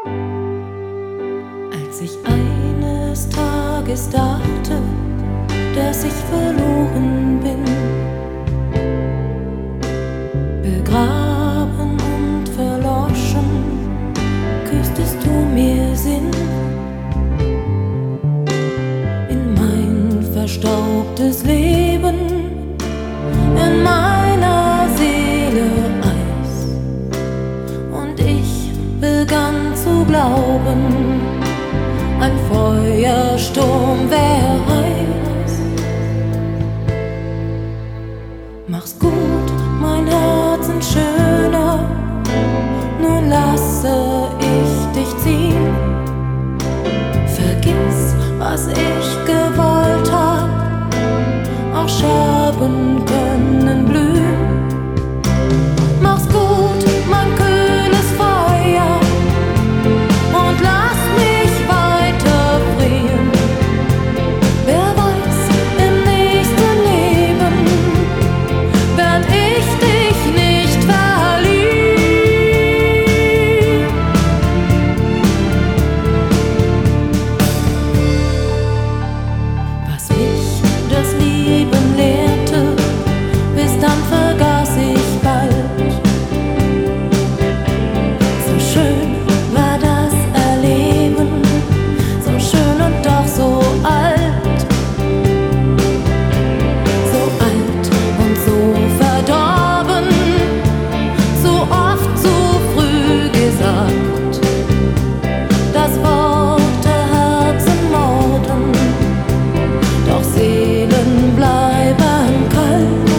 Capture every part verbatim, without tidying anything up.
Als ich eines Tages dachte, dass ich verloren bin, begraben und verloschen, küsstest du mir Sinn in mein verstaubtes Leben, in meiner Seele Eis, und ich begann zu glauben, ein Feuersturm wär heiß. Mach's gut, mein Herzensschöner, nun lasse ich dich ziehen. Vergiss, was ich gewollt hab, auch Scherben können blühen. Mach's gut, mein kühles Feuer, und lass mich weiter frieren. Wer weiß, im nächsten Leben werd ich dich nicht verlieren. Was mich das Lieben lehrte, bis dann vergaß ich bald. So schön war das Erleben, so schön und doch so alt. So alt und so verdorben, so oft zu früh gesagt, dass Worte Herzen morden, doch Seelen bleiben kalt.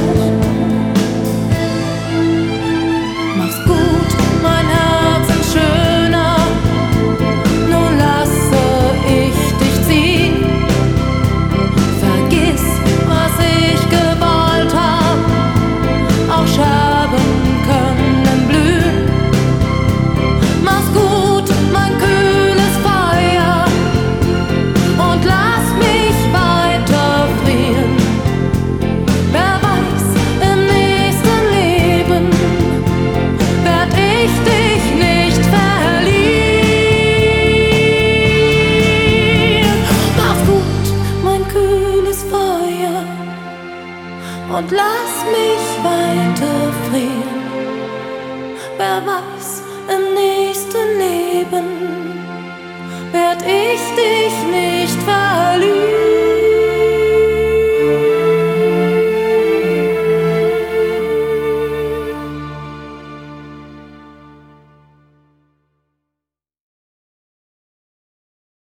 Mach's gut, mein Herzensschöner, nun lasse ich dich ziehen. Vergiss, was ich gewollt hab, auch Scherben können blühen. Mach's gut, mein kühles Feuer, und lass mich weiter frieren. Wer weiß, im nächsten Leben werd ich dich nicht verlieren. Mach's gut, mein kühles Feuer, und lass mich weiter frieren. Wer weiß, im nächsten Leben werd ich dich nicht verlieren.